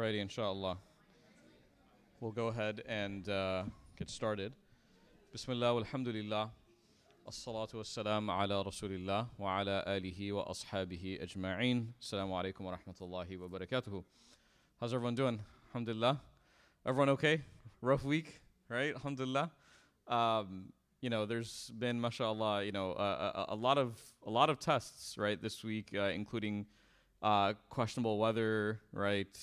Alrighty, inshallah. We'll go ahead and get started. Bismillah, walhamdulillah, as-salatu was-salam ala rasulillah wa ala alihi wa ashabihi ajma'een. Assalamu alaikum wa rahmatullahi wa barakatuhu. How's everyone doing? Alhamdulillah. Everyone okay? Rough week, right? Alhamdulillah. There's been, mashallah, a lot of tests, right, this week, including questionable weather, right?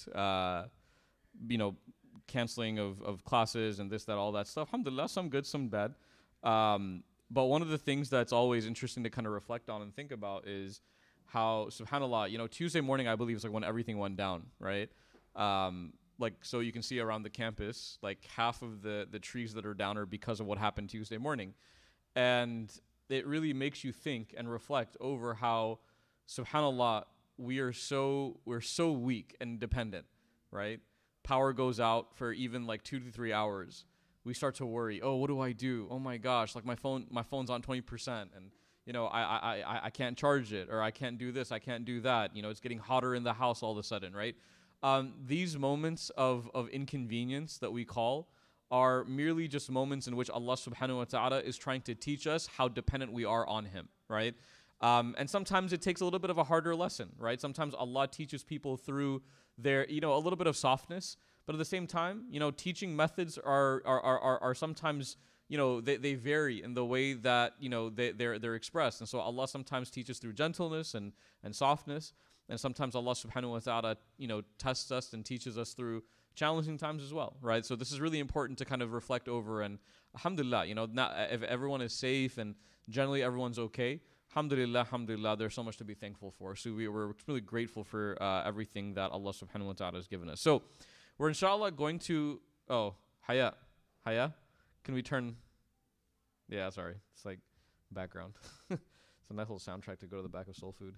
Canceling of classes and this, that, all that stuff. Alhamdulillah, some good, some bad. But one of the things that's always interesting to kind of reflect on and think about is how, subhanAllah, Tuesday morning, I believe, is like when everything went down, right? So you can see around the campus, like half of the trees that are down are because of what happened Tuesday morning. And it really makes you think and reflect over how, subhanAllah, we're so weak and dependent, right? Power goes out for even like 2 to 3 hours. We start to worry. Oh, what do I do? Oh my gosh, like my phone's on 20%, and I can't charge it, or I can't do this, I can't do that. It's getting hotter in the house all of a sudden, right? These moments of inconvenience that we call are merely just moments in which Allah subhanahu wa ta'ala is trying to teach us how dependent we are on Him, right? And sometimes it takes a little bit of a harder lesson, right? Sometimes Allah teaches people through their, a little bit of softness, but at the same time, teaching methods are sometimes, they vary in the way that, they're expressed. And so Allah sometimes teaches through gentleness and softness. And sometimes Allah subhanahu wa ta'ala, tests us and teaches us through challenging times as well, right? So this is really important to kind of reflect over. And alhamdulillah, if everyone is safe and generally everyone's okay, alhamdulillah, there's so much to be thankful for. So we're really grateful for everything that Allah subhanahu wa ta'ala has given us. So we're inshallah going to, Haya, can we turn, yeah, sorry, it's like background. It's a nice little soundtrack to go to the back of Soul Food.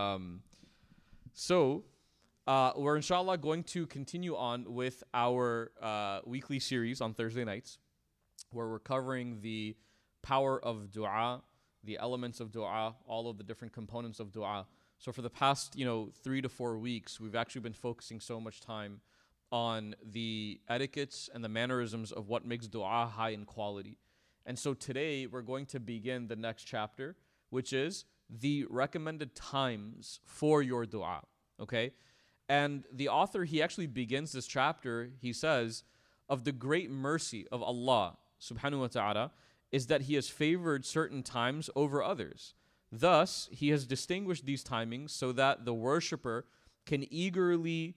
We're inshallah going to continue on with our weekly series on Thursday nights, where we're covering the power of dua, the elements of dua, all of the different components of dua. So for the past, 3 to 4 weeks, we've actually been focusing so much time on the etiquettes and the mannerisms of what makes dua high in quality. And so today we're going to begin the next chapter, which is the recommended times for your dua, okay? And the author, he actually begins this chapter, he says, of the great mercy of Allah subhanahu wa ta'ala is that He has favored certain times over others. Thus, He has distinguished these timings so that the worshipper can eagerly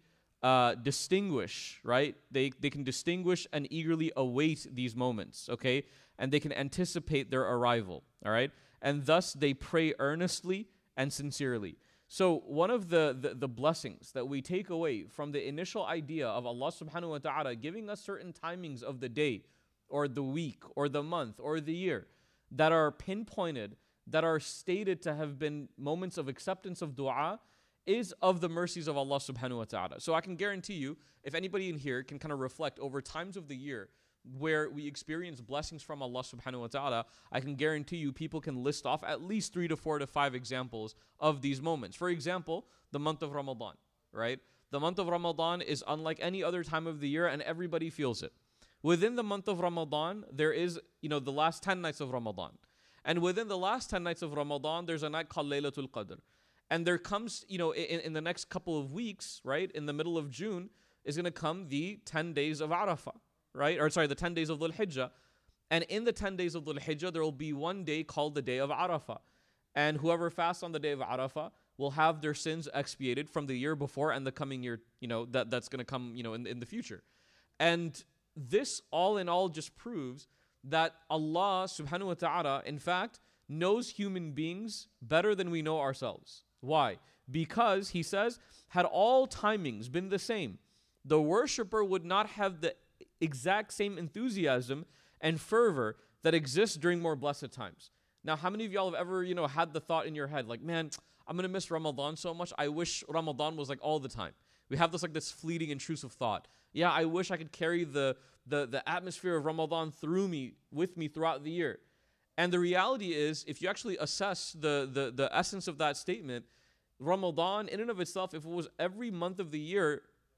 distinguish, right? They can distinguish and eagerly await these moments, okay? And they can anticipate their arrival, all right? And thus they pray earnestly and sincerely. So one of the blessings that we take away from the initial idea of Allah subhanahu wa ta'ala giving us certain timings of the day or the week or the month or the year that are pinpointed, that are stated to have been moments of acceptance of dua, is of the mercies of Allah subhanahu wa ta'ala. So I can guarantee you, if anybody in here can kind of reflect over times of the year where we experience blessings from Allah subhanahu wa ta'ala, I can guarantee you people can list off at least 3 to 4 to 5 examples of these moments. For example, the month of Ramadan, right? The month of Ramadan is unlike any other time of the year, and everybody feels it. Within the month of Ramadan, there is, the last 10 nights of Ramadan. And within the last 10 nights of Ramadan, there's a night called Laylatul Qadr. And there comes, in the next couple of weeks, right, in the middle of June, is going to come the 10 days of Arafah, right? The 10 days of Dhul Hijjah. And in the 10 days of Dhul Hijjah, there will be one day called the day of Arafah. And whoever fasts on the day of Arafah will have their sins expiated from the year before and the coming year, that's going to come, in the future. And this all in all just proves that Allah subhanahu wa ta'ala, in fact, knows human beings better than we know ourselves. Why? Because He says, had all timings been the same, the worshipper would not have the exact same enthusiasm and fervor that exists during more blessed times. Now, how many of y'all have ever, had the thought in your head, like, man, I'm going to miss Ramadan so much. I wish Ramadan was like all the time. We have this fleeting, intrusive thought. Yeah, I wish I could carry the atmosphere of Ramadan with me throughout the year. And the reality is, if you actually assess the essence of that statement, Ramadan in and of itself, if it was every month of the year,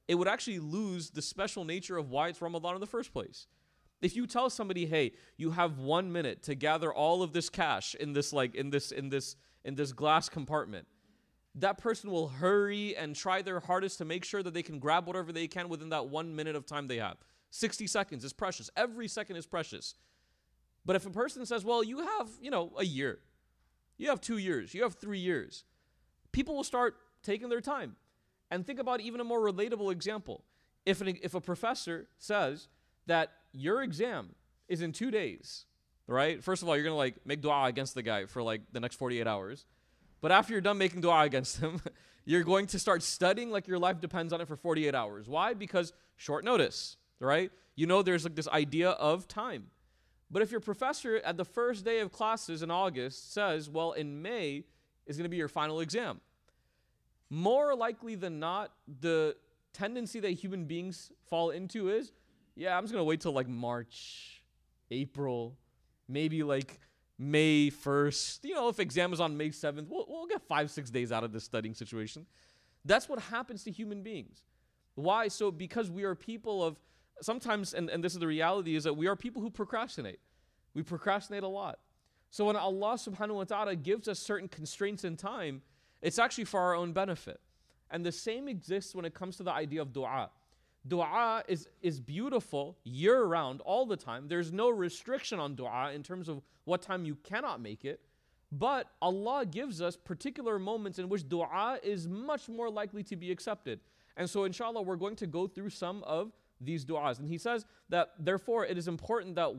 it would actually lose the special nature of why it's Ramadan in the first place. If you tell somebody, hey, you have 1 minute to gather all of this cash in this glass compartment, that person will hurry and try their hardest to make sure that they can grab whatever they can within that 1 minute of time they have. 60 seconds is precious. Every second is precious. But if a person says, well, you have, a year, you have 2 years, you have 3 years, people will start taking their time. And think about even a more relatable example. If a professor says that your exam is in 2 days, right? First of all, you're going to make dua against the guy for the next 48 hours. But after you're done making dua against him, you're going to start studying like your life depends on it for 48 hours. Why? Because short notice, right? There's this idea of time. But if your professor at the first day of classes in August says, well, in May is going to be your final exam, more likely than not, the tendency that human beings fall into is, I'm just going to wait till March, April, maybe May 1st. If exam is on May 7th, we'll get 5-6 days out of this studying situation. That's what happens to human beings. Why? So because we are people of, sometimes, and this is the reality, is that we are people who procrastinate. We procrastinate a lot. So when Allah subhanahu wa ta'ala gives us certain constraints in time, it's actually for our own benefit. And the same exists when it comes to the idea of dua. Dua is beautiful year-round, all the time. There's no restriction on dua in terms of what time you cannot make it. But Allah gives us particular moments in which dua is much more likely to be accepted. And so inshallah, we're going to go through some of these du'as. And he says that therefore it is important that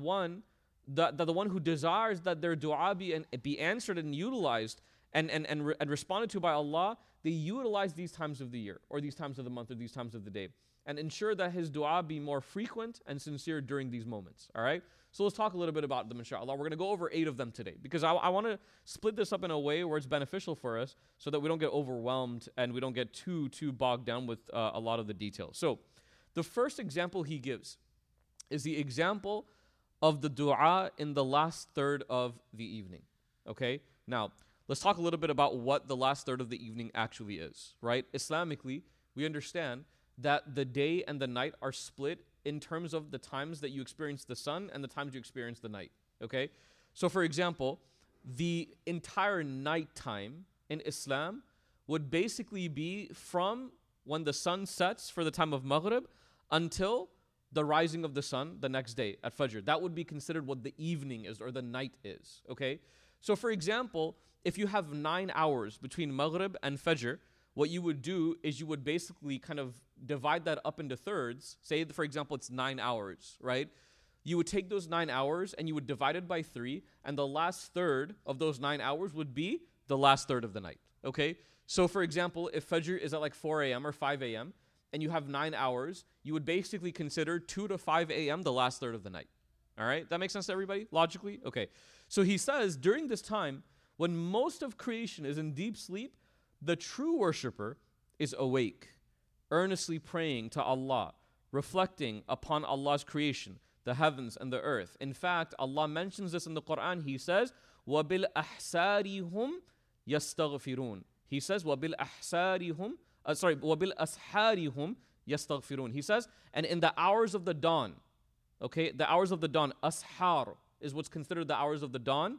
the one who desires that their dua be answered and utilized and responded to by Allah, they utilize these times of the year, or these times of the month, or these times of the day, and ensure that his dua be more frequent and sincere during these moments. All right? So let's talk a little bit about them, inshallah. We're going to go over 8 of them today, because I want to split this up in a way where it's beneficial for us, so that we don't get overwhelmed and we don't get too bogged down with a lot of the details. So the first example he gives is the example of the dua in the last third of the evening. Okay? Now, let's talk a little bit about what the last third of the evening actually is, right? Islamically, we understand that the day and the night are split in terms of the times that you experience the sun and the times you experience the night, okay? So for example, the entire nighttime in Islam would basically be from when the sun sets for the time of Maghrib until the rising of the sun the next day at Fajr. That would be considered what the evening is, or the night is, okay? So for example, if you have 9 hours between Maghrib and Fajr, what you would do is you would basically kind of divide that up into thirds. Say, for example, it's 9 hours, right? You would take those 9 hours and you would divide it by 3, and the last third of those 9 hours would be the last third of the night, okay? So for example, if Fajr is at 4 a.m. or 5 a.m., and you have 9 hours, you would basically consider 2 to 5 a.m. the last third of the night. All right? That makes sense to everybody, logically? Okay. So he says, during this time, when most of creation is in deep sleep, the true worshiper is awake, earnestly praying to Allah, reflecting upon Allah's creation, the heavens and the earth. In fact, Allah mentions this in the Quran. He says, وَبِالْأَحْسَارِ هُمْ يَسْتَغْفِرُونَ. He says, وَبِالْأَحْسَارِ هُمْ وَبِالْأَسْحَارِ هُمْ يَسْتَغْفِرُونَ. He says, and in the hours of the dawn, okay, the hours of the dawn, ashar is what's considered the hours of the dawn.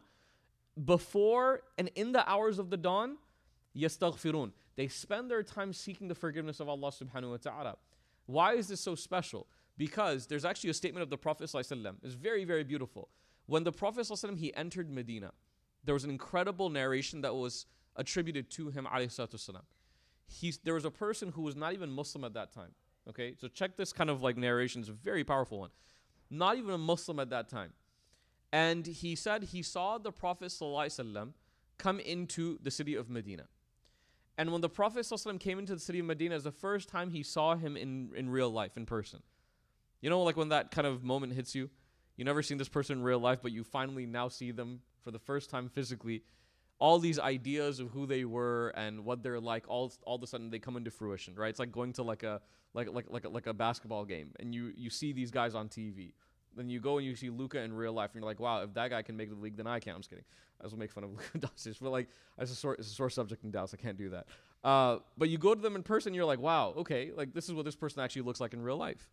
Before and in the hours of the dawn, yastaghfirun. They spend their time seeking the forgiveness of Allah subhanahu wa ta'ala. Why is this so special? Because there's actually a statement of the Prophet sallallahu alaihi wasallam. It's very, very beautiful. When the Prophet sallallahu alaihi wasallam, he entered Medina, there was an incredible narration that was attributed to him alayhi salatu wasalam. There was a person who was not even Muslim at that time. Okay, so check this kind of narration. It's a very powerful one. Not even a Muslim at that time. And he said he saw the Prophet ﷺ come into the city of Medina. And when the Prophet ﷺ came into the city of Medina, it was the first time he saw him in real life, in person. You know, when that kind of moment hits you? You've never seen this person in real life, but you finally now see them for the first time physically. All these ideas of who they were and what they're like, all of a sudden they come into fruition, right? It's like going to like a basketball game, and you see these guys on TV. Then you go and you see Luka in real life, and you're like, wow, if that guy can make the league, then I can. I'm just kidding. I just make fun of Luka Doncic, but like, it's a sore subject in Dallas. I can't do that. But you go to them in person, and you're like, wow, okay, like this is what this person actually looks like in real life.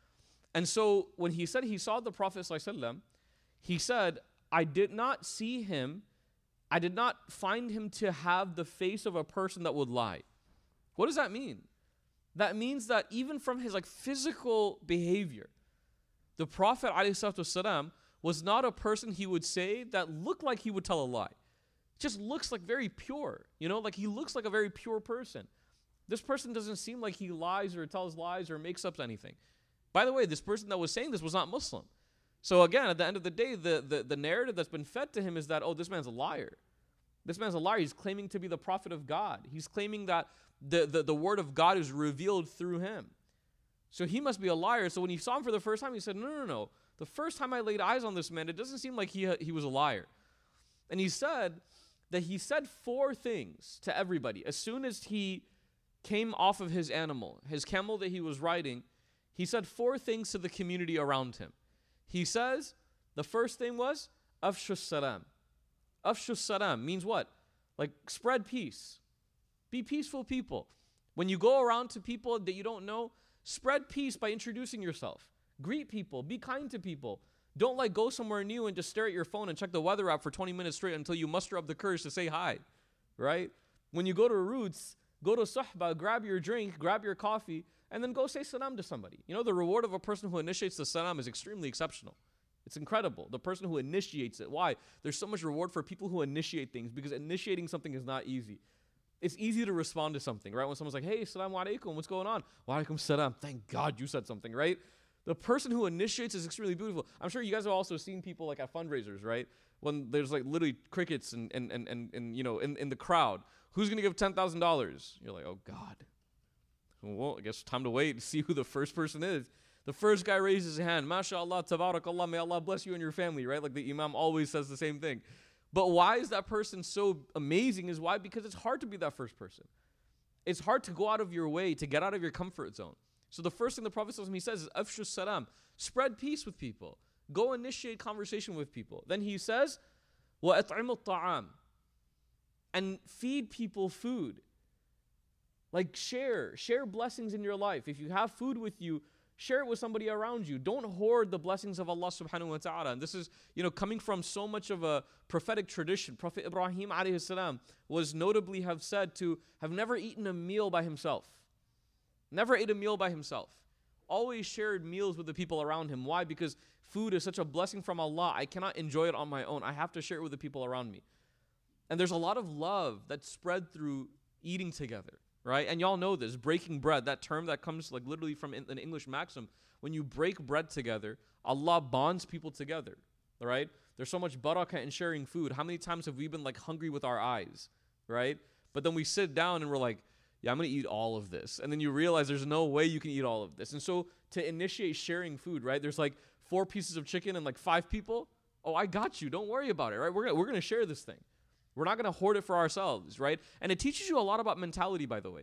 And so when he said he saw the Prophet ﷺ, he said, I did not see him. I did not find him to have the face of a person that would lie. What does that mean? That means that even from his like physical behavior, the Prophet ﷺ was not a person he would say that looked like he would tell a lie. Just looks like very pure, like he looks like a very pure person. This person doesn't seem like he lies or tells lies or makes up anything. By the way, this person that was saying this was not Muslim. So again, at the end of the day, the narrative that's been fed to him is that, oh, this man's a liar. This man's a liar. He's claiming to be the prophet of God. He's claiming that the word of God is revealed through him. So he must be a liar. So when he saw him for the first time, he said, no. The first time I laid eyes on this man, it doesn't seem like he was a liar. And he said that he said 4 things to everybody. As soon as he came off of his animal, his camel that he was riding, he said 4 things to the community around him. He says, the first thing was, Afshus salam. Afshus salam means what? Like, spread peace. Be peaceful people. When you go around to people that you don't know, spread peace by introducing yourself. Greet people. Be kind to people. Don't like go somewhere new and just stare at your phone and check the weather app for 20 minutes straight until you muster up the courage to say hi, right? When you go to Roots, go to Suhba, grab your drink, grab your coffee, and then go say salam to somebody. The reward of a person who initiates the salam is extremely exceptional. It's incredible. The person who initiates it. Why? There's so much reward for people who initiate things, because initiating something is not easy. It's easy to respond to something, right? When someone's like, hey, assalamu alaikum, what's going on? Wa alaikum salam. Thank God you said something, right? The person who initiates is extremely beautiful. I'm sure you guys have also seen people like at fundraisers, right? When there's like literally crickets and in the crowd. Who's going to give $10,000? You're like, oh God. Well, I guess time to wait to see who the first person is. The first guy raises his hand. MashaAllah, tabarakallah, may Allah bless you and your family, right? Like the Imam always says the same thing. But why is that person so amazing is why? Because it's hard to be that first person. It's hard to go out of your way, to get out of your comfort zone. So the first thing the Prophet he says is, Afshus salam, spread peace with people. Go initiate conversation with people. Then he says, وَأَطْعِمُ الطَّعَامِ, and feed people food. Like share blessings in your life. If you have food with you, share it with somebody around you. Don't hoard the blessings of Allah subhanahu wa ta'ala. And this is, coming from so much of a prophetic tradition. Prophet Ibrahim alayhi salam was notably have said to have never eaten a meal by himself. Never ate a meal by himself. Always shared meals with the people around him. Why? Because food is such a blessing from Allah. I cannot enjoy it on my own. I have to share it with the people around me. And there's a lot of love that's spread through eating together. Right? And y'all know this, breaking bread, that term that comes like literally from an English maxim. When you break bread together, Allah bonds people together. Right? There's so much barakah in sharing food. How many times have we been like hungry with our eyes? Right? But then we sit down and we're like, yeah, I'm going to eat all of this. And then you realize there's no way you can eat all of this. And so to initiate sharing food, right? There's like 4 pieces of chicken and like 5 people. Oh, I got you. Don't worry about it, right? We're going to share this thing. We're not going to hoard it for ourselves, right? And it teaches you a lot about mentality, by the way.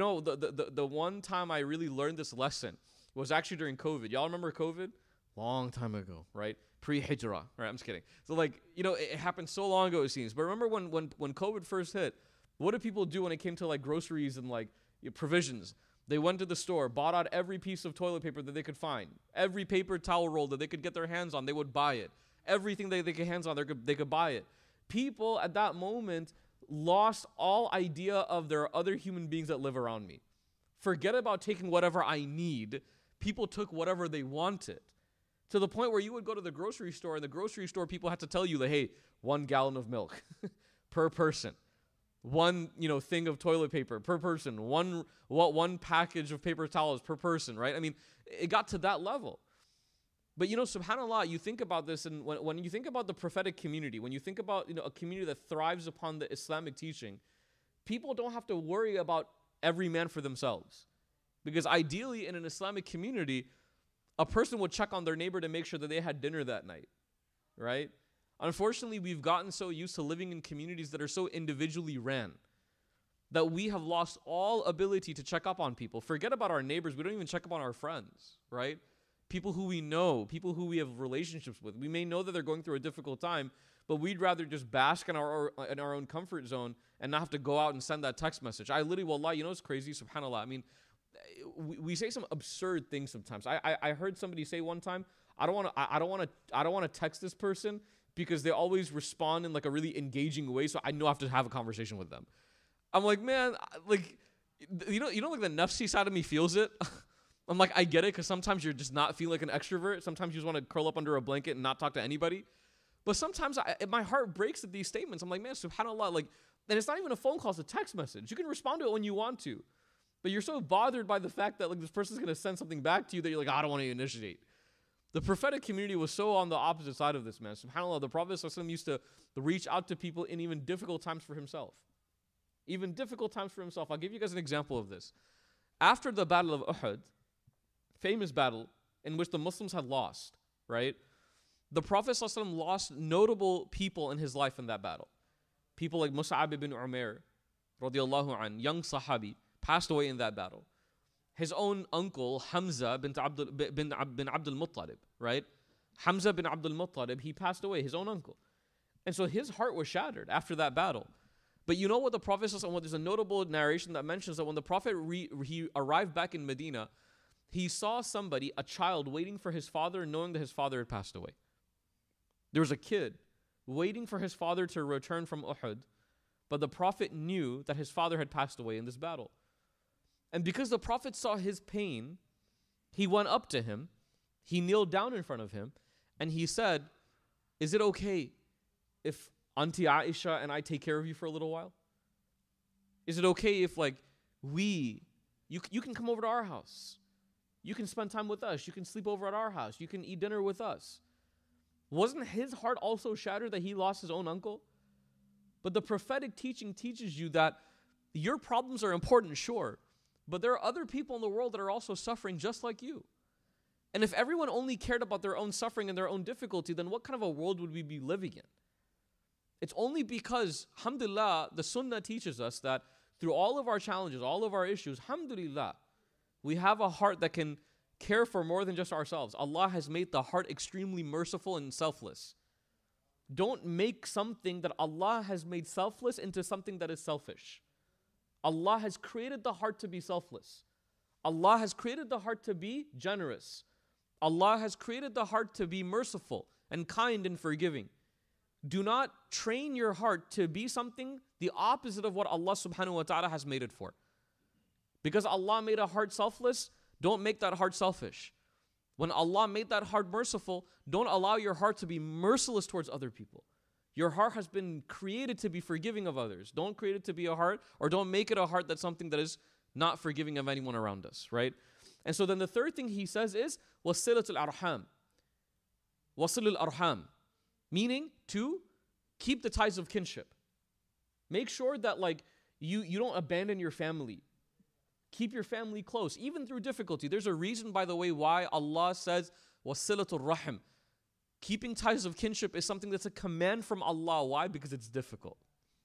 The one time I really learned this lesson was actually during COVID. Y'all remember COVID? Long time ago, right? Pre-Hijrah, right? I'm just kidding. So it happened so long ago, it seems. But remember when COVID first hit, what did people do when it came to like groceries and like provisions? They went to the store, bought out every piece of toilet paper that they could find. Every paper towel roll that they could get their hands on, they would buy it. Everything they could hands on, they could buy it. People at that moment lost all idea of there are other human beings that live around me. Forget about taking whatever I need. People took whatever they wanted. To the point where you would go to the grocery store, and the grocery store people had to tell you that, hey, 1 gallon of milk per person. 1, thing of toilet paper per person. One package of paper towels per person, right? I mean, it got to that level. But subhanAllah, you think about this, and when you think about the prophetic community, when you think about a community that thrives upon the Islamic teaching, people don't have to worry about every man for themselves. Because ideally, in an Islamic community, a person would check on their neighbor to make sure that they had dinner that night, right? Unfortunately, we've gotten so used to living in communities that are so individually ran that we have lost all ability to check up on people. Forget about our neighbors. We don't even check up on our friends, right? people who we know, people who we have relationships with. We may know that they're going through a difficult time, but we'd rather just bask in our own comfort zone and not have to go out and send that text message. I literally, wallah, you know what's crazy? Subhanallah. I mean, we say some absurd things sometimes. I heard somebody say one time, I don't want to text this person because they always respond in like a really engaging way, so I know I have to have a conversation with them. I'm like, man, like, you know, like the nafsi side of me feels it. I'm like, I get it, because sometimes you're just not feeling like an extrovert. Sometimes you just want to curl up under a blanket and not talk to anybody. But sometimes my heart breaks at these statements. I'm like, man, subhanAllah, like, and it's not even a phone call, it's a text message. You can respond to it when you want to. But you're so bothered by the fact that like this person's going to send something back to you that you're like, I don't want to initiate. The prophetic community was so on the opposite side of this, man. SubhanAllah, the Prophet ﷺ used to reach out to people in even difficult times for himself. Even difficult times for himself. I'll give you guys an example of this. After the Battle of Uhud, famous battle in which the Muslims had lost, right? The Prophet ﷺ lost notable people in his life in that battle. People like Mus'ab ibn Umair, radiallahu an, young Sahabi, passed away in that battle. His own uncle, Hamza bin Abdul Muttalib, right? Hamza bin Abdul Muttalib, he passed away, his own uncle. And so his heart was shattered after that battle. But you know what the Prophet ﷺ, there's a notable narration that mentions that when the Prophet he arrived back in Medina, he saw somebody, a child, waiting for his father, knowing that his father had passed away. There was a kid waiting for his father to return from Uhud, but the Prophet knew that his father had passed away in this battle. And because the Prophet saw his pain, he went up to him, he kneeled down in front of him, and he said, is it okay if Auntie Aisha and I take care of you for a little while? Is it okay if like you can come over to our house? You can spend time with us. You can sleep over at our house. You can eat dinner with us. Wasn't his heart also shattered that he lost his own uncle? But the prophetic teaching teaches you that your problems are important, sure, but there are other people in the world that are also suffering just like you. And if everyone only cared about their own suffering and their own difficulty, then what kind of a world would we be living in? It's only because, alhamdulillah, the sunnah teaches us that through all of our challenges, all of our issues, alhamdulillah, we have a heart that can care for more than just ourselves. Allah has made the heart extremely merciful and selfless. Don't make something that Allah has made selfless into something that is selfish. Allah has created the heart to be selfless. Allah has created the heart to be generous. Allah has created the heart to be merciful and kind and forgiving. Do not train your heart to be something the opposite of what Allah subhanahu wa ta'ala has made it for. Because Allah made a heart selfless, don't make that heart selfish. When Allah made that heart merciful, don't allow your heart to be merciless towards other people. Your heart has been created to be forgiving of others. Don't create it to be a heart, or don't make it a heart that's something that is not forgiving of anyone around us, right? And so then the third thing he says is wasilatul arham. Wasilul arham, meaning to keep the ties of kinship. Make sure that like you don't abandon your family. Keep your family close, even through difficulty. There's a reason, by the way, why Allah says wasilatul rahim. Keeping ties of kinship is something that's a command from Allah. Why? Because it's difficult.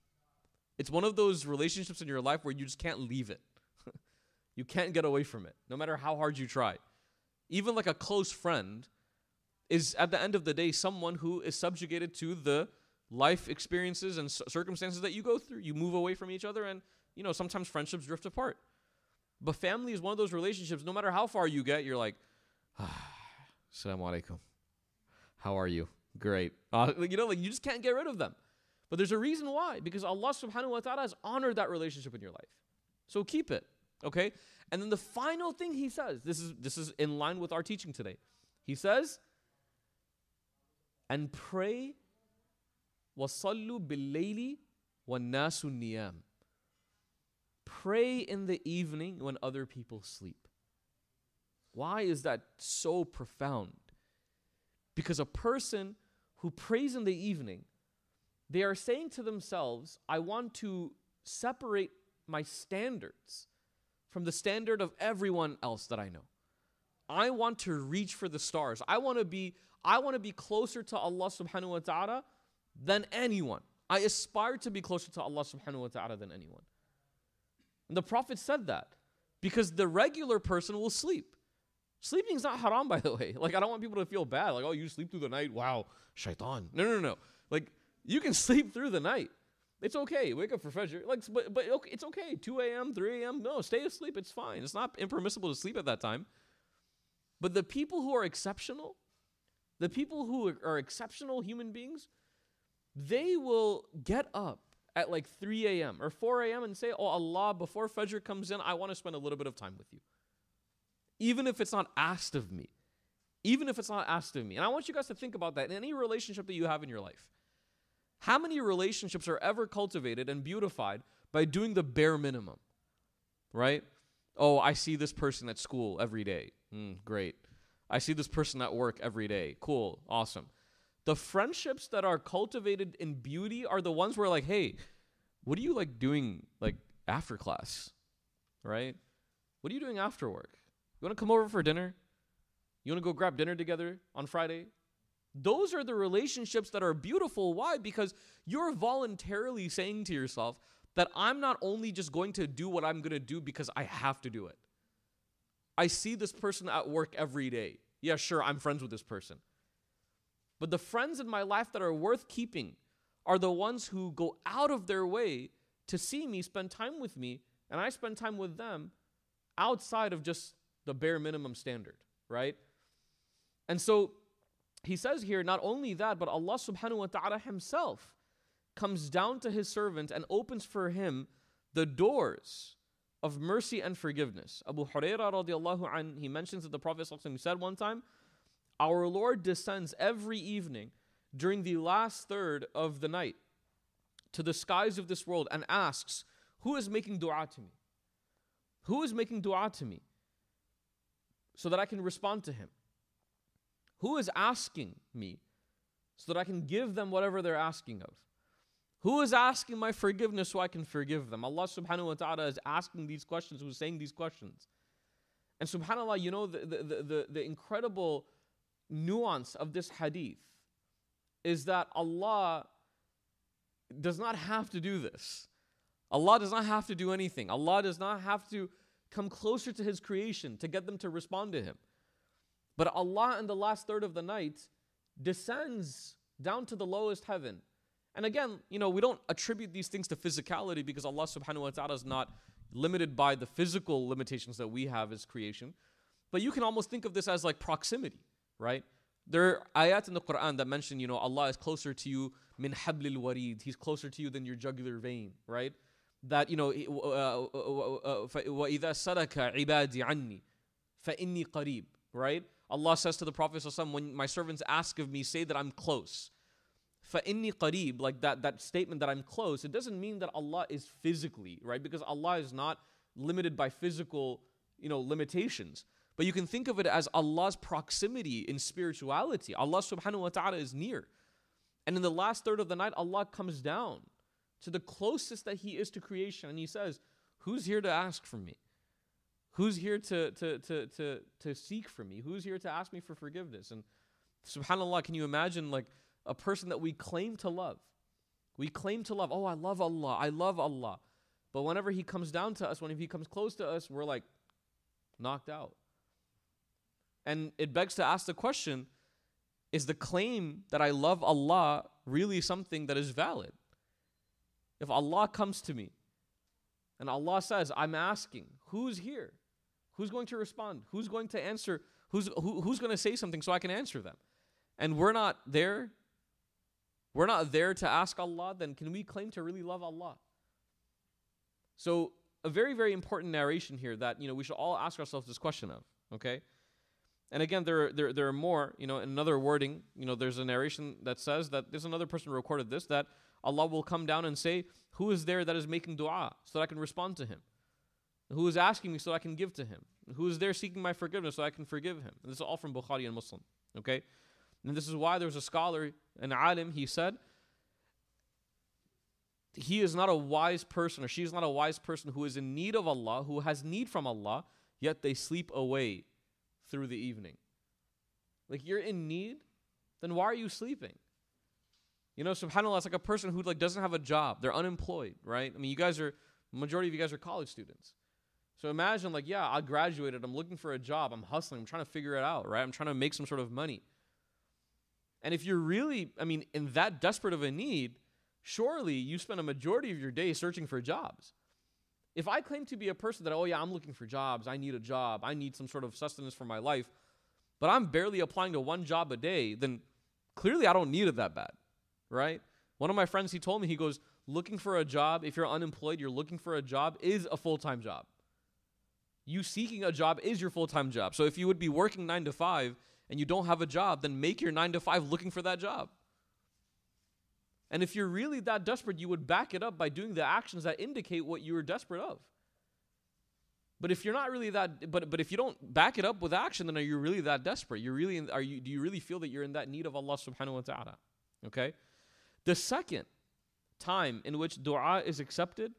It's one of those relationships in your life where you just can't leave it. You can't get away from it, no matter how hard you try. Even like a close friend is, at the end of the day, someone who is subjugated to the life experiences and circumstances that you go through. You move away from each other, and sometimes friendships drift apart. But family is one of those relationships, no matter how far you get, you're like, Assalamu alaikum. How are you? Great. You just can't get rid of them. But there's a reason why. Because Allah subhanahu wa ta'ala has honored that relationship in your life. So keep it. Okay? And then the final thing he says, this is in line with our teaching today. He says, and pray, وَصَلُّوا بِاللَّيْلِ وَالنَّاسُ النِّيَامِ. Pray in the evening when other people sleep. Why is that so profound? Because a person who prays in the evening, they are saying to themselves, I want to separate my standards from the standard of everyone else that I know. I want to reach for the stars. I want to be closer to Allah subhanahu wa ta'ala than anyone. I aspire to be closer to Allah subhanahu wa ta'ala than anyone. And the Prophet said that because the regular person will sleep. Sleeping is not haram, by the way. Like, I don't want people to feel bad. Like, oh, you sleep through the night. Wow, shaitan. No. Like, you can sleep through the night. It's okay. Wake up for Fajr. Like, but okay, it's okay. 2 a.m., 3 a.m. No, stay asleep. It's fine. It's not impermissible to sleep at that time. But the people who are exceptional, the people who are exceptional human beings, they will get up at like 3 a.m. or 4 a.m. and say, oh, Allah, before Fajr comes in, I want to spend a little bit of time with you. Even if it's not asked of me. Even if it's not asked of me. And I want you guys to think about that in any relationship that you have in your life. How many relationships are ever cultivated and beautified by doing the bare minimum? Right? Oh, I see this person at school every day. Great. I see this person at work every day. Cool. Awesome. The friendships that are cultivated in beauty are the ones where like, hey, what are you like doing like after class? Right? What are you doing after work? You want to come over for dinner? You want to go grab dinner together on Friday? Those are the relationships that are beautiful. Why? Because you're voluntarily saying to yourself that I'm not only just going to do what I'm going to do because I have to do it. I see this person at work every day. Yeah, sure, I'm friends with this person. But the friends in my life that are worth keeping are the ones who go out of their way to see me, spend time with me, and I spend time with them outside of just the bare minimum standard, right? And so he says here, not only that, but Allah subhanahu wa ta'ala himself comes down to his servant and opens for him the doors of mercy and forgiveness. Abu Hurairah radiallahu anh, he mentions that the Prophet said one time, our Lord descends every evening during the last third of the night to the skies of this world and asks, who is making dua to me? Who is making dua to me? So that I can respond to him. Who is asking me so that I can give them whatever they're asking of? Who is asking my forgiveness so I can forgive them? Allah subhanahu wa ta'ala is asking these questions, who's saying these questions. And subhanAllah, you know, the incredible nuance of this hadith is that Allah does not have to do this. Allah does not have to do anything. Allah does not have to come closer to his creation to get them to respond to him. But Allah in the last third of the night descends down to the lowest heaven. And again, you know, we don't attribute these things to physicality because Allah subhanahu wa ta'ala is not limited by the physical limitations that we have as creation. But you can almost think of this as like proximity, right? There are ayat in the Quran that mention, you know, Allah is closer to you min hablil warid. He's closer to you than your jugular vein, right? That, you know, وَإِذَا سَلَكَ عِبَادِي عَنِّي فَإِنِّي قَرِيب, right? Allah says to the Prophet ﷺ, when my servants ask of me, say that I'm close. فَإِنِّي قَرِيب, like that statement that I'm close, it doesn't mean that Allah is physically, right? Because Allah is not limited by physical, you know, limitations. But you can think of it as Allah's proximity in spirituality. Allah subhanahu wa ta'ala is near. And in the last third of the night, Allah comes down to the closest that he is to creation. And he says, who's here to ask from me? Who's here to seek from me? Who's here to ask me for forgiveness? And subhanAllah, can you imagine like a person that we claim to love? We claim to love. Oh, I love Allah. I love Allah. But whenever he comes down to us, whenever he comes close to us, we're like knocked out. And it begs to ask the question, is the claim that I love Allah really something that is valid? If Allah comes to me and Allah says, I'm asking, who's here? Who's going to respond? Who's going to answer? Who's going to say something so I can answer them? And we're not there to ask Allah, then can we claim to really love Allah? So a very, very important narration here that, you know, we should all ask ourselves this question of, okay? And again, there are more, you know, in another wording, you know, there's a narration that says that there's another person who recorded this, that Allah will come down and say, who is there that is making dua so that I can respond to him? Who is asking me so I can give to him? Who is there seeking my forgiveness so I can forgive him? And this is all from Bukhari and Muslim, okay? And this is why there's a scholar, an alim, he said, he is not a wise person, or she is not a wise person who is in need of Allah, who has need from Allah, yet they sleep away through the evening. Like, you're in need, then why are you sleeping? You know, subhanAllah, it's like a person who like doesn't have a job. They're unemployed, right? I mean, majority of you guys are college students. So imagine like, yeah, I graduated, I'm looking for a job, I'm hustling, I'm trying to figure it out, right? I'm trying to make some sort of money. And if you're really, in that desperate of a need, surely you spend a majority of your day searching for jobs. If I claim to be a person that, oh yeah, I'm looking for jobs, I need a job, I need some sort of sustenance for my life, but I'm barely applying to one job a day, then clearly I don't need it that bad, right? One of my friends, he told me, he goes, looking for a job, if you're unemployed, you're looking for a job, is a full-time job. You seeking a job is your full-time job. So if you would be working 9 to 5 and you don't have a job, then make your 9 to 5 looking for that job. And if you're really that desperate, you would back it up by doing the actions that indicate what you are desperate of. But if you're not really that, but if you don't back it up with action, then are you really that desperate? Do you really feel that you're in that need of Allah subhanahu wa ta'ala? Okay? The second time in which dua is accepted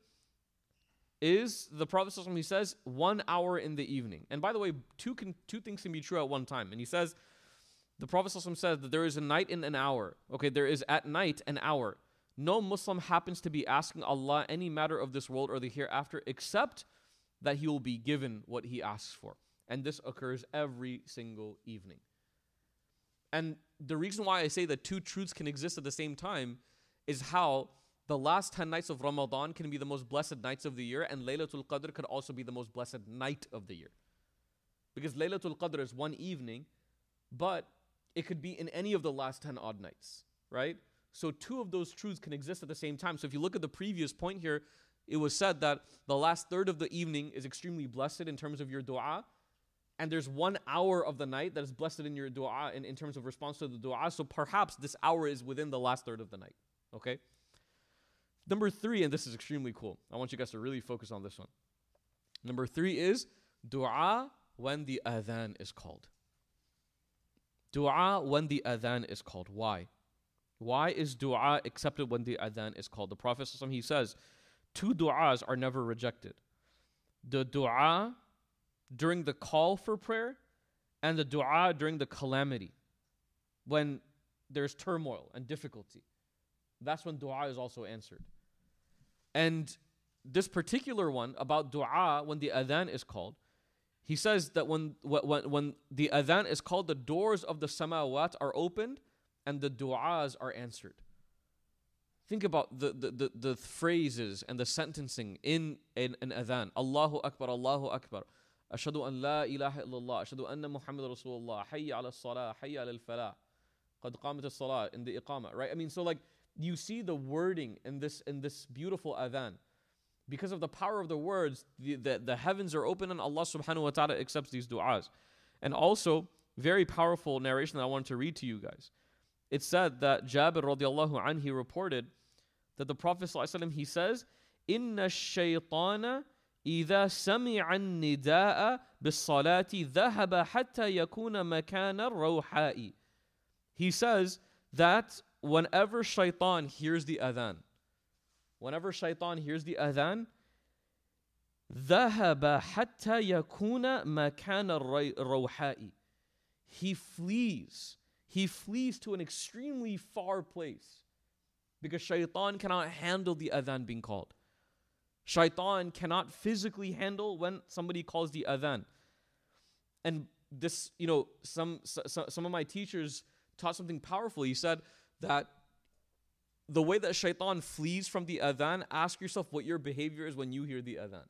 is the Prophet ﷺ, he says 1 hour in the evening. And by the way, two things can be true at one time. And he says, the Prophet ﷺ says that there is a night and an hour. Okay, there is at night an hour. No Muslim happens to be asking Allah any matter of this world or the hereafter except that he will be given what he asks for. And this occurs every single evening. And the reason why I say that two truths can exist at the same time is how the last 10 nights of Ramadan can be the most blessed nights of the year, and Laylatul Qadr could also be the most blessed night of the year. Because Laylatul Qadr is one evening, but it could be in any of the last 10 odd nights, right? So two of those truths can exist at the same time. So if you look at the previous point here, it was said that the last third of the evening is extremely blessed in terms of your dua, and there's 1 hour of the night that is blessed in your dua in terms of response to the dua. So perhaps this hour is within the last third of the night, okay? Number 3, and this is extremely cool. I want you guys to really focus on this one. Number 3 is dua when the adhan is called. Dua when the adhan is called. Why? Why is dua accepted when the adhan is called? The Prophet ﷺ, he says, 2 du'as are never rejected. The dua during the call for prayer and the dua during the calamity. When there's turmoil and difficulty. That's when dua is also answered. And this particular one about dua when the adhan is called, he says that when the adhan is called, the doors of the samawat are opened and the du'as are answered. Think about the phrases and the sentencing in an adhan. Allahu Akbar, Allahu Akbar. Ashhadu an la ilaha illallah. Ashhadu anna Muhammad Rasulullah. Hayya ala salah. Hayya ala al-falah. Qad qamat as-salah, in the iqamah, right? So like you see the wording in this beautiful adhan. Because of the power of the words, the heavens are open and Allah subhanahu wa ta'ala accepts these du'as. And also, very powerful narration that I wanted to read to you guys. It said that Jabir radiallahu anhu, he reported that the Prophet sallallahu alaihi wasallam, he says, Inna shaytana إذا سمع النداء بالصلاة ذهب حتى يكون مكان الروحاء. He says that whenever shaitan hears the adhan, ذهب حتى يكون مكان الروحاء. He flees to an extremely far place because shaitan cannot handle the adhan being called. Shaitan cannot physically handle when somebody calls the adhan. And this, some of my teachers taught something powerful. He said that the way that shaitan flees from the adhan, ask yourself what your behavior is when you hear the adhan.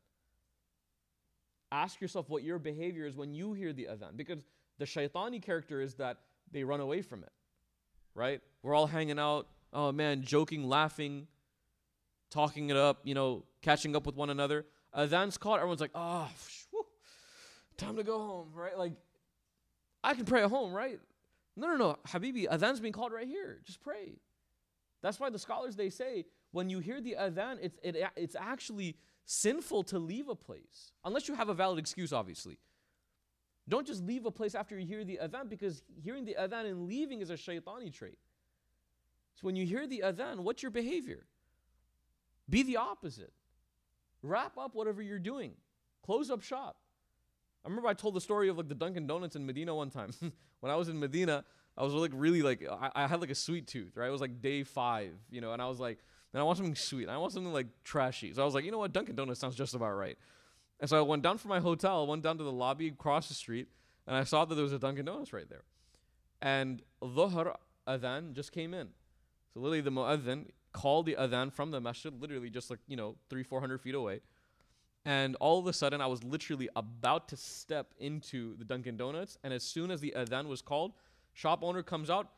Ask yourself what your behavior is when you hear the adhan. Because the shaitani character is that they run away from it, right? We're all hanging out, oh man, joking, laughing, talking it up, catching up with one another. Adhan's called, everyone's like, time to go home, right? Like, I can pray at home, right? No, Habibi, adhan's being called right here. Just pray. That's why the scholars, they say, when you hear the adhan, it's actually sinful to leave a place. Unless you have a valid excuse, obviously. Don't just leave a place after you hear the adhan, because hearing the adhan and leaving is a shaitani trait. So when you hear the adhan, what's your behavior? Be the opposite. Wrap up whatever you're doing. Close up shop. I remember I told the story of like the Dunkin' Donuts in Medina one time. When I was in Medina, I was I had like a sweet tooth, right? It was like day 5, and I was like, man, I want something sweet. I want something like trashy. So I was like, you know what? Dunkin' Donuts sounds just about right. And so I went down from my hotel, went down to the lobby across the street, and I saw that there was a Dunkin' Donuts right there. And Dhuhr adhan just came in. So literally the mu'adhin called the adhan from the masjid, literally just like, 300-400 feet away. And all of a sudden, I was literally about to step into the Dunkin' Donuts. And as soon as the adhan was called, shop owner comes out,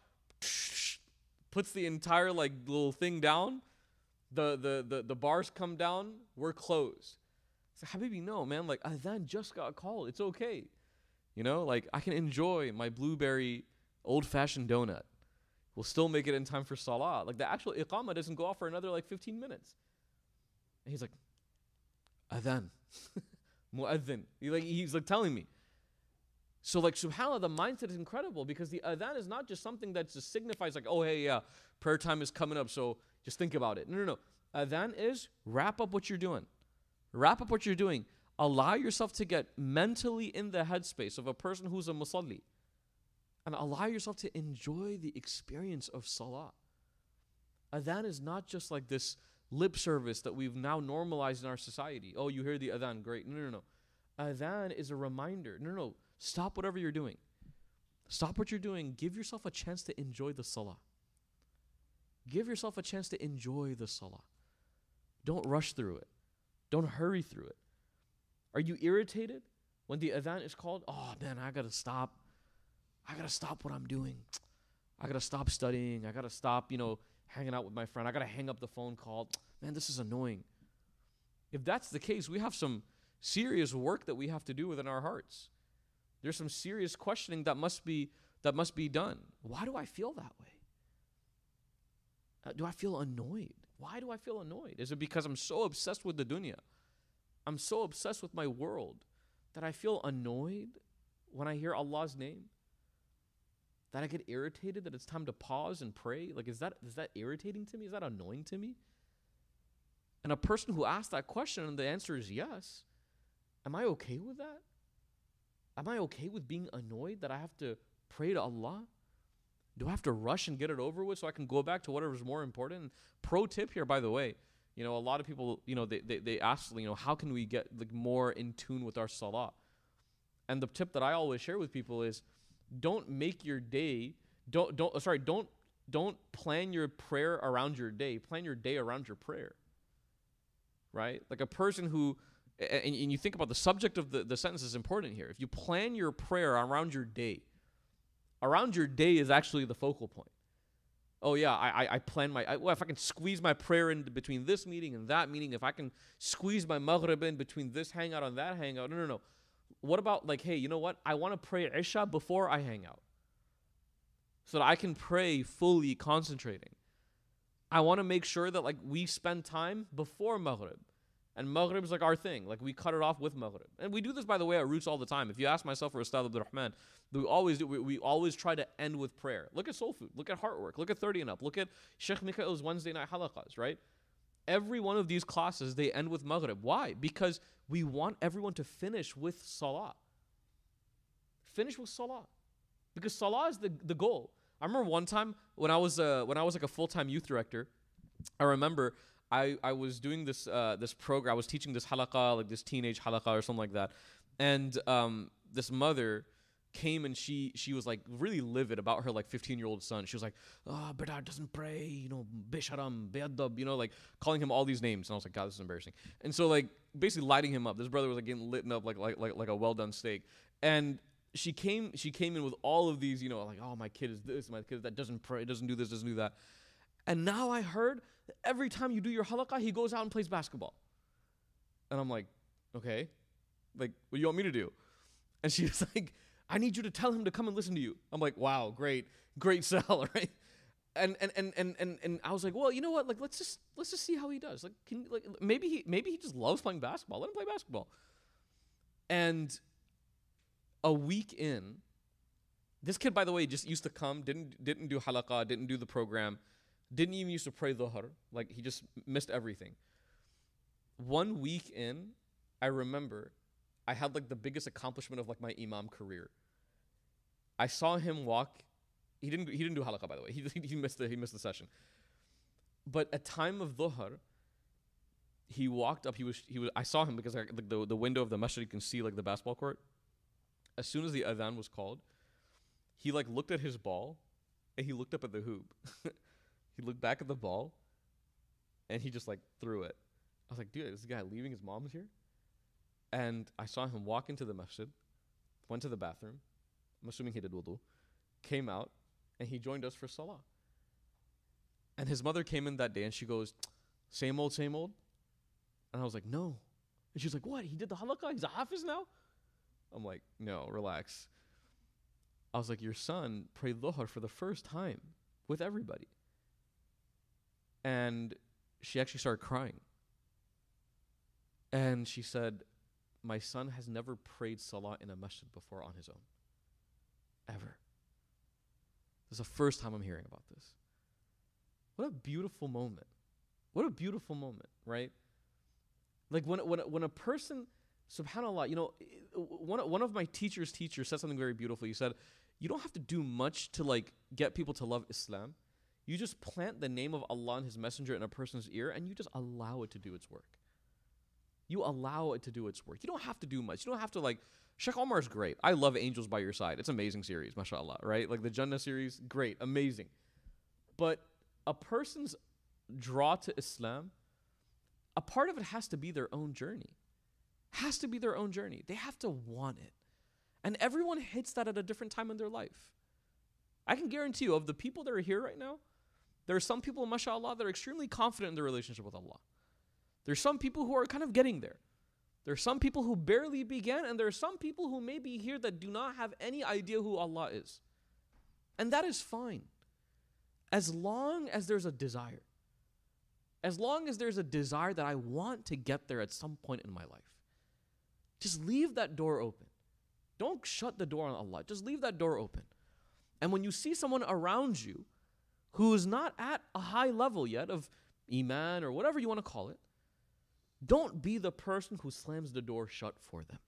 puts the entire like little thing down. The bars come down. We're closed. So Habibi, no, man. Like adhan just got called. It's okay. Like I can enjoy my blueberry old-fashioned donut. We'll still make it in time for salah. Like the actual iqamah doesn't go off for another like 15 minutes. And he's like, adhan, mu'adhin. He's like telling me. So like subhanAllah, the mindset is incredible because the adhan is not just something that just signifies like, oh hey, yeah, prayer time is coming up, so just think about it. No. Adhan is wrap up what you're doing. Wrap up what you're doing. Allow yourself to get mentally in the headspace of a person who's a musalli. And allow yourself to enjoy the experience of salah. Adhan is not just like this lip service that we've now normalized in our society. Oh, you hear the adhan, great. No. Adhan is a reminder. No. Stop whatever you're doing. Stop what you're doing. Give yourself a chance to enjoy the salah. Give yourself a chance to enjoy the salah. Don't rush through it. Don't hurry through it. Are you irritated when the adhan is called? Oh man, I gotta stop what I'm doing. I gotta stop studying. I gotta stop, hanging out with my friend. I gotta hang up the phone call. Man, this is annoying. If that's the case, we have some serious work that we have to do within our hearts. There's some serious questioning that must be done. Why do I feel that way? Do I feel annoyed? Why do I feel annoyed? Is it because I'm so obsessed with the dunya? I'm so obsessed with my world that I feel annoyed when I hear Allah's name? That I get irritated that it's time to pause and pray? Like, is that irritating to me? Is that annoying to me? And a person who asks that question and the answer is yes, am I okay with that? Am I okay with being annoyed that I have to pray to Allah? Do I have to rush and get it over with so I can go back to whatever's more important? Pro tip here, by the way, a lot of people, they ask, how can we get like more in tune with our salah? And the tip that I always share with people is, don't make your day, don't plan your prayer around your day. Plan your day around your prayer. Right? Like a person who, and you think about the subject of the sentence is important here. If you plan your prayer around your day is actually the focal point. Oh yeah, I plan if I can squeeze my prayer in between this meeting and that meeting, if I can squeeze my maghrib in between this hangout and that hangout. No. What about like, hey, you know what? I want to pray Isha before I hang out so that I can pray fully concentrating. I want to make sure that like we spend time before Maghrib. And Maghrib is like our thing. Like we cut it off with Maghrib. And we do this, by the way, at Roots all the time. If you ask myself or Ustad Abdul Rahman, we always try to end with prayer. Look at Soul Food. Look at Heartwork. Look at 30 and Up. Look at Sheikh Mikhail's Wednesday night halaqas, right? Every one of these classes, they end with Maghrib. Why? Because we want everyone to finish with Salah. Finish with Salah. Because Salah is the goal. I remember one time when I was like a full-time youth director, I remember I was doing this program. I was teaching this halaqah, like this teenage halaqah or something like that. And this mother came and she was like really livid about her like 15-year-old son. She was like, oh, Beda doesn't pray, Bisharam, Be'adab, like calling him all these names. And I was like, God, this is embarrassing. And so like basically lighting him up. This brother was like getting lit up like a well-done steak. And she came in with all of these, like, oh, my kid is this, my kid that doesn't pray, doesn't do this, doesn't do that. And now I heard that every time you do your halaqah, he goes out and plays basketball. And I'm like, okay, like, what do you want me to do? And she was like, I need you to tell him to come and listen to you. I'm like, wow, great sell, right? And I was like, well, you know what? Like, let's just see how he does. Like, maybe he just loves playing basketball. Let him play basketball. And a week in, this kid, by the way, just used to come, didn't do halaqah, didn't do the program, didn't even used to pray dhuhr. Like, he just missed everything. 1 week in, I remember I had like the biggest accomplishment of like my imam career. I saw him walk. He didn't do halaqah, by the way. He missed the session. But at time of dhuhr, he walked up. He was. I saw him because the window of the masjid, you can see like the basketball court. As soon as the adhan was called, he like looked at his ball, and he looked up at the hoop. He looked back at the ball, and he just like threw it. I was like, dude, is this guy leaving his mom's here? And I saw him walk into the masjid, went to the bathroom. I'm assuming he did wudu. Came out, and he joined us for salah. And his mother came in that day, and she goes, same old, same old? And I was like, no. And she's like, what? He did the halaqah? He's a hafiz now? I'm like, no, relax. I was like, your son prayed dhuhr for the first time with everybody. And she actually started crying. And she said, my son has never prayed salah in a masjid before on his own. Ever. This is the first time I'm hearing about this. What a beautiful moment. What a beautiful moment, right? Like when a person, subhanAllah, you know, one of my teacher's teachers said something very beautiful. He said, you don't have to do much to like get people to love Islam. You just plant the name of Allah and His Messenger in a person's ear, and you just allow it to do its work. You allow it to do its work. You don't have to do much. You don't have to like, Sheikh Omar is great. I love Angels by Your Side. It's an amazing series, mashallah, right? Like the Jannah series, great, amazing. But a person's draw to Islam, a part of it has to be their own journey. Has to be their own journey. They have to want it. And everyone hits that at a different time in their life. I can guarantee you, of the people that are here right now, there are some people, mashallah, that are extremely confident in their relationship with Allah. There's some people who are kind of getting there. There are some people who barely began, and there are some people who may be here that do not have any idea who Allah is. And that is fine. As long as there's a desire. As long as there's a desire that I want to get there at some point in my life. Just leave that door open. Don't shut the door on Allah. Just leave that door open. And when you see someone around you who is not at a high level yet of iman or whatever you want to call it, don't be the person who slams the door shut for them.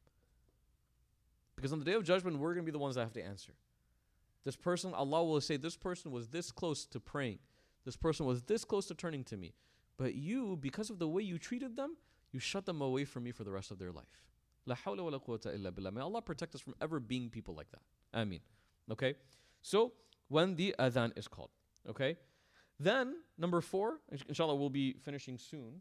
Because on the day of judgment, we're going to be the ones that have to answer. This person, Allah will say, this person was this close to praying. This person was this close to turning to me. But you, because of the way you treated them, you shut them away from me for the rest of their life. La hawla wa la quwwata illa billah. May Allah protect us from ever being people like that. Ameen. Okay? So, when the adhan is called. Okay? Then, number 4, inshallah we'll be finishing soon.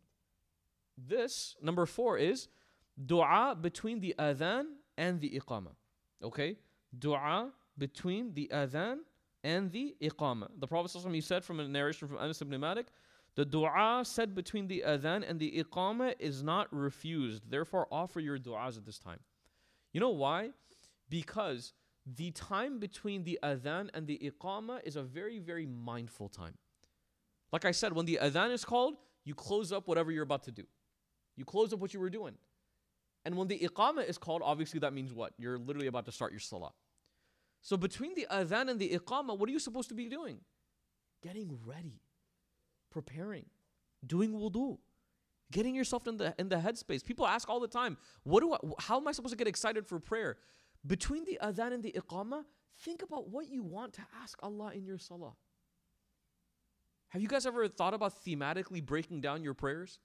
This, number 4 is dua between the adhan and the iqamah. Okay? Dua between the adhan and the iqamah. The Prophet ﷺ, he said from a narration from Anas ibn Malik, the dua said between the adhan and the iqamah is not refused. Therefore, offer your du'as at this time. You know why? Because the time between the adhan and the iqamah is a very, very mindful time. Like I said, when the adhan is called, you close up whatever you're about to do. You close up what you were doing. And when the iqamah is called, obviously that means what? You're literally about to start your salah. So between the adhan and the iqamah, what are you supposed to be doing? Getting ready. Preparing, doing wudu, getting yourself in the headspace. People ask all the time, how am I supposed to get excited for prayer? Between the adhan and the iqamah, think about what you want to ask Allah in your salah. Have you guys ever thought about thematically breaking down your prayers?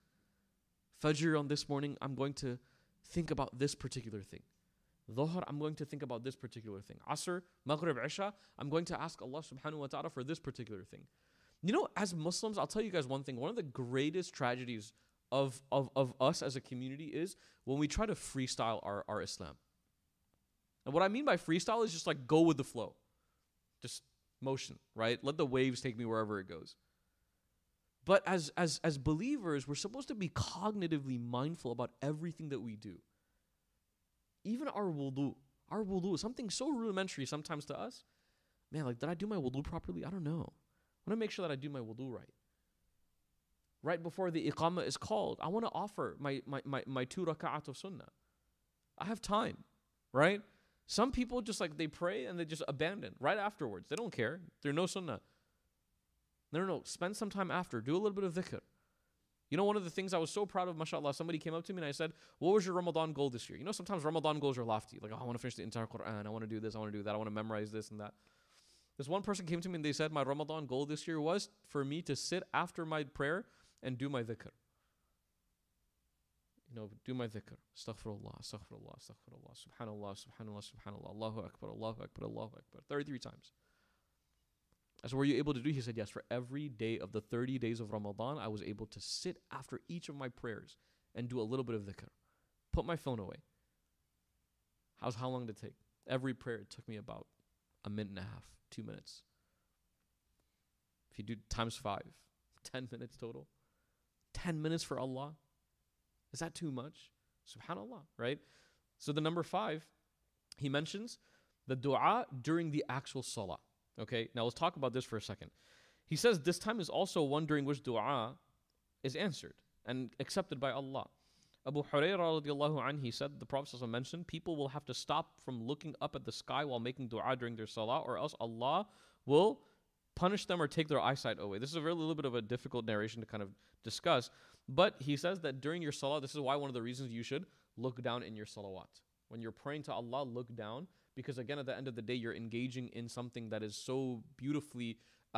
Fajr on this morning, I'm going to think about this particular thing. Dhuhr, I'm going to think about this particular thing. Asr, Maghrib, Isha, I'm going to ask Allah subhanahu wa ta'ala for this particular thing. You know, as Muslims, I'll tell you guys one thing. One of the greatest tragedies of us as a community is when we try to freestyle our Islam. And what I mean by freestyle is just like go with the flow. Just motion, right? Let the waves take me wherever it goes. But as believers, we're supposed to be cognitively mindful about everything that we do. Even our wudu. Our wudu is something so rudimentary sometimes to us. Man, like, did I do my wudu properly? I don't know. I want to make sure that I do my wudu right. Right before the iqamah is called, I want to offer my 2 raka'at of sunnah. I have time, right? Some people just like, they pray and they just abandon right afterwards. They don't care. There's no sunnah. No. Spend some time after. Do a little bit of dhikr. You know, one of the things I was so proud of, mashallah, somebody came up to me and I said, what was your Ramadan goal this year? You know, sometimes Ramadan goals are lofty. Like, oh, I want to finish the entire Quran. I want to do this. I want to do that. I want to memorize this and that. This one person came to me and they said, my Ramadan goal this year was for me to sit after my prayer and do my dhikr. do my dhikr. Astaghfirullah, astaghfirullah, astaghfirullah, subhanallah, subhanallah, subhanallah, Allahu Akbar, Allahu Akbar, Allahu Akbar, 33 times. I said, were you able to do? He said, yes. For every day of the 30 days of Ramadan, I was able to sit after each of my prayers and do a little bit of dhikr. Put my phone away. How long did it take? Every prayer, it took me about a minute and a half, 2 minutes. If you do times 5, 10 minutes total. 10 minutes for Allah. Is that too much? Subhanallah, right? So the number 5, he mentions the dua during the actual salah. Okay, now let's talk about this for a second. He says this time is also one during which dua is answered and accepted by Allah. Abu Hurairah radiallahu anhu, he said, the Prophet mentioned, people will have to stop from looking up at the sky while making dua during their salah, or else Allah will punish them or take their eyesight away. This is a little bit of a difficult narration to kind of discuss, but he says that during your salah, this is why one of the reasons you should look down in your salawat. When you're praying to Allah, look down, because again, at the end of the day, you're engaging in something that is so beautifully,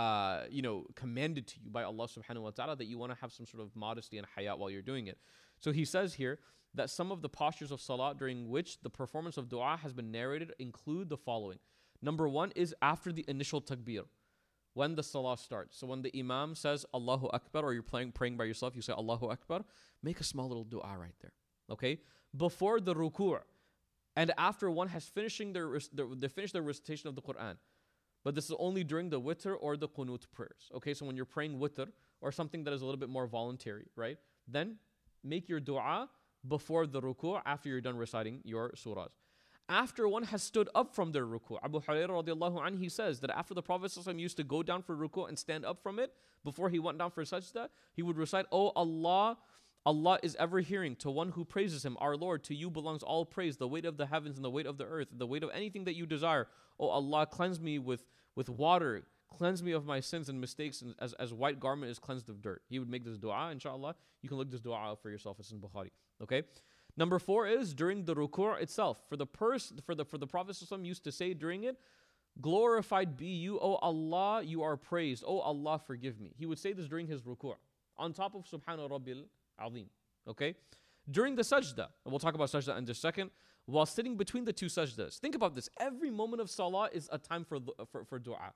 commanded to you by Allah subhanahu wa ta'ala that you want to have some sort of modesty and hayat while you're doing it. So he says here that some of the postures of salat during which the performance of dua has been narrated include the following. Number 1 is after the initial takbir, when the salah starts. So when the imam says Allahu Akbar, or you're praying by yourself, you say Allahu Akbar, make a small little dua right there. Okay? Before the ruku', and after one has finished their recitation of the Quran. But this is only during the witr or the qunut prayers. Okay, so when you're praying witr or something that is a little bit more voluntary, right? Then make your dua before the ruku' after you're done reciting your surahs. After one has stood up from their ruku', Abu Hurairah radiallahu anhu, he says that after the Prophet used to go down for ruku' and stand up from it, before he went down for sajda, he would recite, Oh Allah, Allah is ever hearing to one who praises him. Our Lord, to you belongs all praise, the weight of the heavens and the weight of the earth, the weight of anything that you desire. Oh Allah, cleanse me with water, cleanse me of my sins and mistakes, and as white garment is cleansed of dirt. He would make this dua, inshallah. You can look this dua up for yourself. It's in Bukhari. Okay? Number 4 is during the ruku' itself. For the Prophet used to say during it, glorified be you, O Allah, you are praised. O Allah, forgive me. He would say this during his ruku', on top of Subhana Rabbil Azim. Okay? During the sajda, and we'll talk about sajda in just a second, while sitting between the two sajdas. Think about this. Every moment of salah is a time for dua.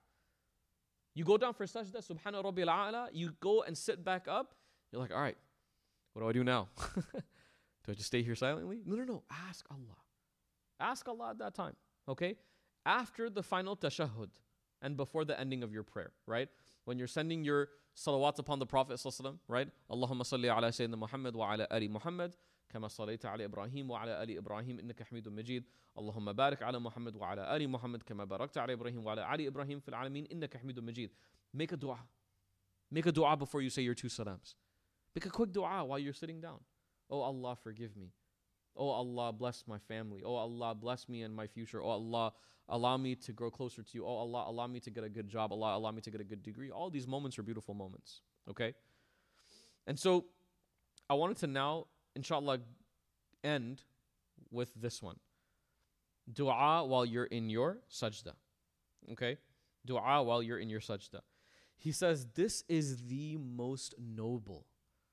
You go down for sajda, Subhana Rabbil A'la, you go and sit back up. You're like, all right, what do I do now? Do I just stay here silently? No. Ask Allah. Ask Allah at that time. Okay? After the final tashahhud and before the ending of your prayer, right? When you're sending your salawats upon the Prophet ﷺ, right? Allahumma salli ala Sayyidina Muhammad wa ala ali Muhammad kama sallaita ala Ibrahim wa ala ali Ibrahim innaka hamidun majid. Allahumma barik ala Muhammad wa ala ali Muhammad kama barakta ala Ibrahim wa ala ali Ibrahim fil alamin innaka hamidun majid. Make a dua. Make a dua before you say your 2 salams. Make a quick dua while you're sitting down. Oh Allah, forgive me. Oh Allah, bless my family. Oh Allah, bless me and my future. Oh Allah, allow me to grow closer to you. Oh Allah, allow me to get a good job. Allah, allow me to get a good degree. All these moments are beautiful moments. Okay? And so, I wanted to now, inshallah, end with this one. Dua while you're in your sajda. Okay? Dua while you're in your sajda. He says, this is the most noble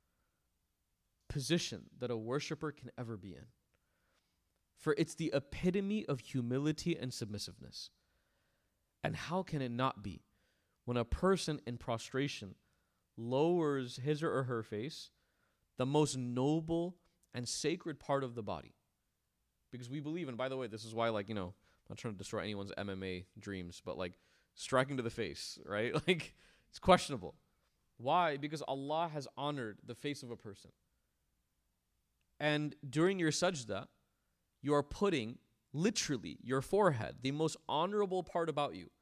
position that a worshipper can ever be in. For it's the epitome of humility and submissiveness. And how can it not be when a person in prostration lowers his or her face, the most noble and sacred part of the body? Because we believe, and by the way, this is why, I'm not trying to destroy anyone's MMA dreams, but striking to the face, right? It's questionable. Why? Because Allah has honored the face of a person. And during your sajda, you are putting literally your forehead, the most honorable part about you,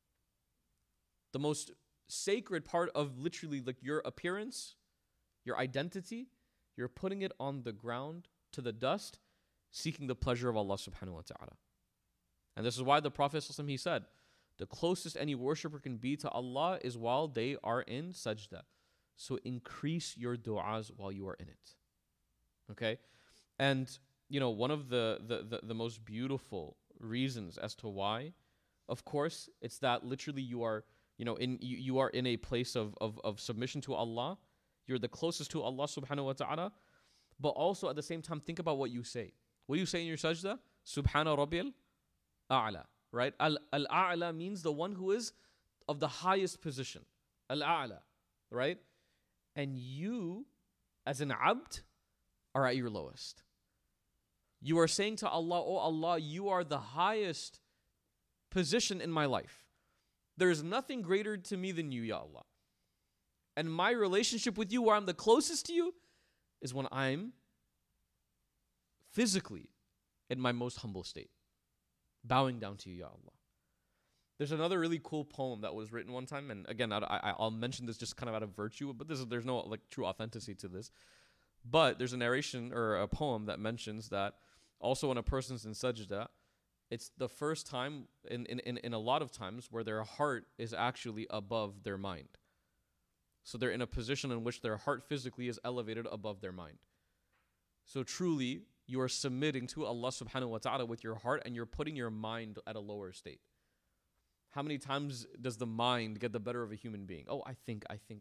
the most sacred part of literally your appearance, your identity, you're putting it on the ground to the dust, seeking the pleasure of Allah subhanahu wa ta'ala. And this is why the Prophet he said, the closest any worshipper can be to Allah is while they are in sajda. So increase your du'as while you are in it. Okay? And, one of the most beautiful reasons as to why, of course, it's that literally you are, you are in a place of submission to Allah. You're the closest to Allah subhanahu wa ta'ala. But also at the same time, think about what you say. What do you say in your sajda? Subhana Rabbil A'la. Right? Al-A'la means the one who is of the highest position. Al-A'la. Right? And you, as an abd, are at your lowest. You are saying to Allah, oh Allah, you are the highest position in my life. There is nothing greater to me than you, Ya Allah. And my relationship with you, where I'm the closest to you, is when I'm physically in my most humble state, bowing down to you, Ya Allah. There's another really cool poem that was written one time, and again, I'll mention this just kind of out of virtue, but there's no like true authenticity to this. But there's a narration or a poem that mentions that also when a person's in sajda, it's the first time in a lot of times where their heart is actually above their mind. So they're in a position in which their heart physically is elevated above their mind. So truly, you are submitting to Allah subhanahu wa ta'ala with your heart, and you're putting your mind at a lower state. How many times does the mind get the better of a human being? Oh, I think.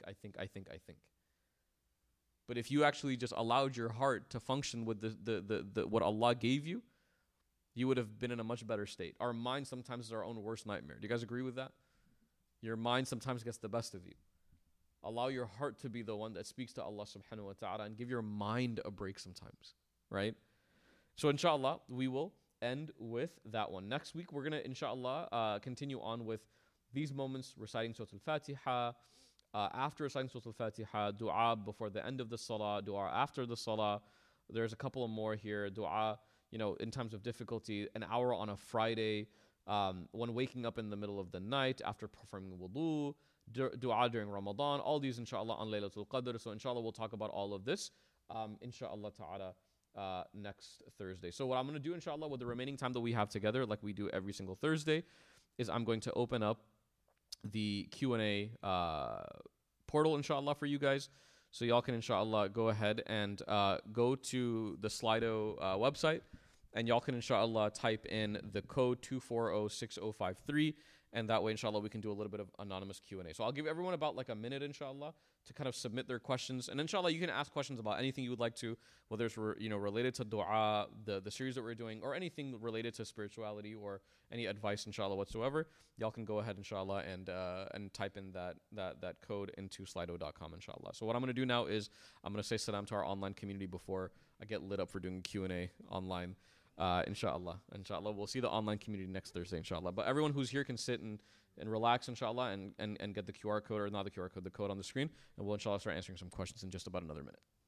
But if you actually just allowed your heart to function with the what Allah gave you, you would have been in a much better state. Our mind sometimes is our own worst nightmare. Do you guys agree with that? Your mind sometimes gets the best of you. Allow your heart to be the one that speaks to Allah subhanahu wa ta'ala, and give your mind a break sometimes, right? So inshallah, we will end with that one. Next week, we're going to, inshallah, continue on with these moments, reciting Surah Al-Fatiha. After reciting Surah Al-Fatiha, dua before the end of the salah, dua after the salah. There's a couple of more here. Dua, in times of difficulty, an hour on a Friday, when waking up in the middle of the night, after performing wudu, dua during Ramadan, all these inshallah on Laylatul Qadr. So inshallah we'll talk about all of this inshallah ta'ala next Thursday. So what I'm going to do inshallah with the remaining time that we have together, like we do every single Thursday, is I'm going to open up the Q&A portal inshallah for you guys. So y'all can inshallah go ahead and go to the Slido website, and y'all can inshallah type in the code 2406053. And that way, inshallah, we can do a little bit of anonymous Q&A. So I'll give everyone about like a minute, inshallah, to kind of submit their questions. And inshallah, you can ask questions about anything you would like to, whether it's related to dua, the series that we're doing, or anything related to spirituality or any advice, inshallah, whatsoever. Y'all can go ahead, inshallah, and type in that code into slido.com, inshallah. So what I'm going to do now is I'm going to say salam to our online community before I get lit up for doing Q&A online. Inshallah, we'll see the online community next Thursday, inshallah. But everyone who's here can sit and relax, inshallah, and get the QR code, or not the QR code, the code on the screen, and we'll inshallah start answering some questions in just about another minute.